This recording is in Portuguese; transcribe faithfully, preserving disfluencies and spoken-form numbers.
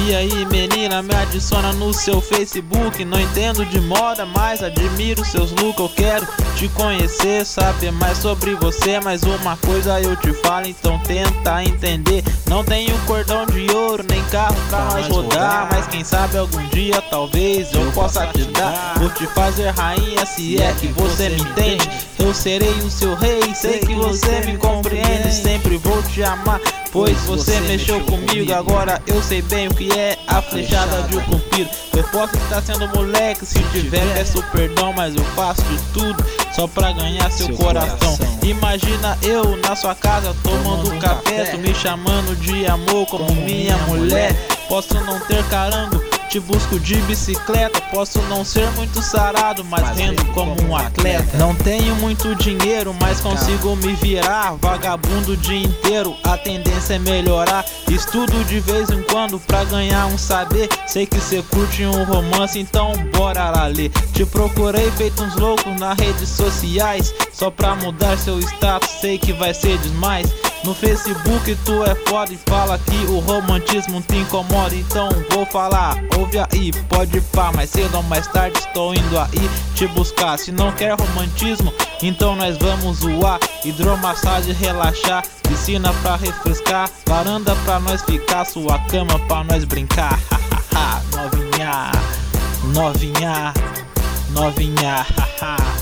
E aí menina, me adiciona no seu Facebook. Não entendo de moda, mas admiro seus looks. Eu quero te conhecer, saber mais sobre você. Mas uma coisa eu te falo, então tenta entender. Não tenho cordão de ouro, nem carro pra nós rodar, mas quem sabe algum dia talvez eu possa te dar. Vou te fazer rainha se é que você me entende. Eu serei o seu rei, sei que você me compreende. Sempre vou te amar, pois você mexeu comigo. Agora eu sei bem o que é a flechada de um cupido. Eu posso estar sendo moleque, se tiver peço perdão, mas eu faço de tudo só pra ganhar seu coração. Imagina eu na sua casa tomando café, tu me chamando de amor como minha mulher. Posso não ter carango, te busco de bicicleta. Posso não ser muito sarado, mas rendo como um atleta. Não tenho muito dinheiro, mas consigo me virar. Vagabundo o dia inteiro, a tendência é melhorar. Estudo de vez em quando pra ganhar um saber. Sei que cê curte um romance, então bora lá ler. Te procurei feito uns loucos nas redes sociais, só pra mudar seu status, sei que vai ser demais. No Facebook tu é foda e fala que o romantismo te incomoda. Então vou falar, ouve aí, pode pá, mais cedo ou mais tarde estou indo aí te buscar. Se não quer romantismo, então nós vamos zoar. Hidromassagem, relaxar, piscina pra refrescar, varanda pra nós ficar, sua cama pra nós brincar. Novinha, novinha, novinha, haha.